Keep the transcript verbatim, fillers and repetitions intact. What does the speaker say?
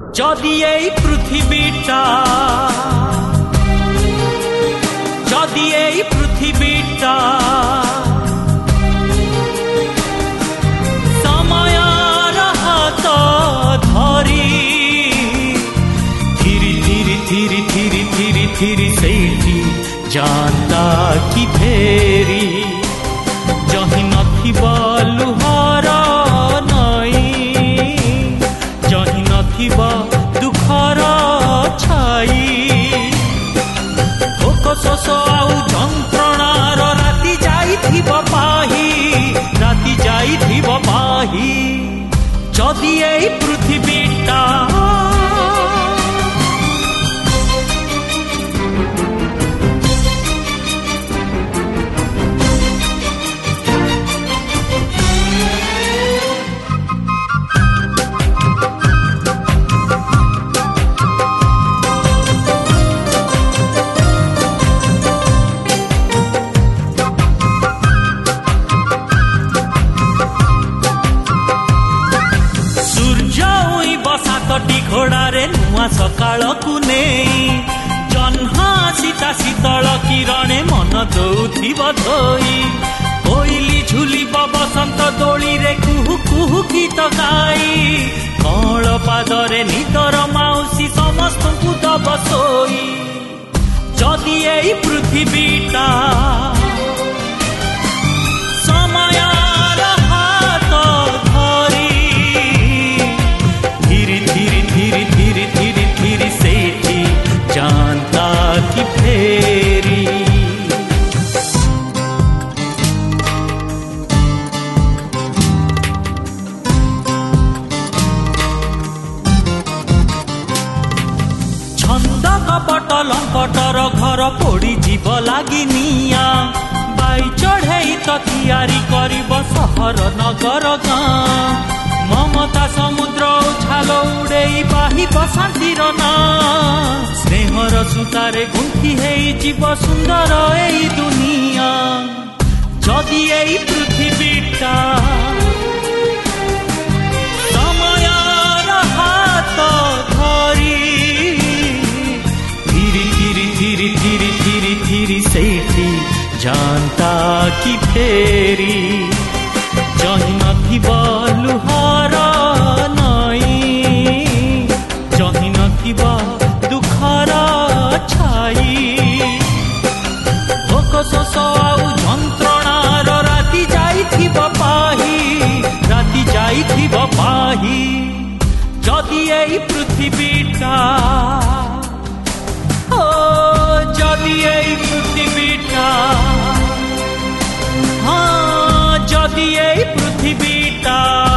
যদি এই পৃথিবীটা যদি এই পৃথিবীটা সময়ের হাত ধরি ধীরে ধীরে ধীরে ধীরে ধীরে ধীরে সেইটি যান্তা কি ফেরি যহি নথিব লুহর নଈ যহি নথিব দুঃখর ছাই ভোକ ଶୋଷ ଆଉ ଯନ୍ତ୍ରଣାର ରାତି ଯାଇଥିବ ପାହି ରାତି ଯାଇଥିବ ପାହି ଯଦି ଏଇ ପୃଥିବୀଟା ଘୋଡ଼ାରେ ନୂଆ ସକାଳକୁ ନେଇ ଜହ୍ନ ସୀତା ଶୀତଳ କିରଣେ ମନ ଦଉଥିବ ଧୋଇ କୋଇଲି ଝୁଲିବ ବସନ୍ତ ଦୋଳିରେ କୁହୁ କୁହୁ ଗୀତ ଗାଇ କଅଁଳ ପାଦରେ ନିଦର ମାଉସୀ ସମସ୍ତଙ୍କୁ ଦବ ଶୋଇ ଯଦି ଏଇ ପୃଥିବୀଟା କପଟ ଲମ୍ପଟର ଘର ପୋଡ଼ି ଯିବ ଲାଗି ନିଆଁ ବାଇ ଚଢ଼େଇ ତ ତିଆରି କରିବ ସହର ନଗର ଗାଁ ମମତା ସମୁଦ୍ର ଉଛାଲ ଉଡ଼େଇ ବାହିବ ଶାନ୍ତିର ନାଁ ସ୍ନେହର ସୂତାରେ ଗୁନ୍ଥି ହେଇଯିବ ସୁନ୍ଦର ଏଇ ଦୁନିଆ ଯଦି ଏଇ ପୃଥିବୀଟା ସମୟର ହାତ ଧରି ଧୀରେ ଧୀରେ ଧୀରେ ଧୀରେ ସେଇଠି ଯାନ୍ତା କି ଫେରି ଯହି ନଥିବ ଲୁହର ନଈ ଯହି ନଥିବ ଦୁଃଖର ଛାଇ ଭୋକ ଶୋଷ ଆଉ ଯନ୍ତ୍ରଣାର ରାତି ଯାଇଥିବ ପାହି ରାତି ଯାଇଥିବ ପାହି ଯଦି ଏଇ ପୃଥିବୀଟା যদি এই পৃথিবীটা হ্যাঁ যদি এই পৃথিবীটা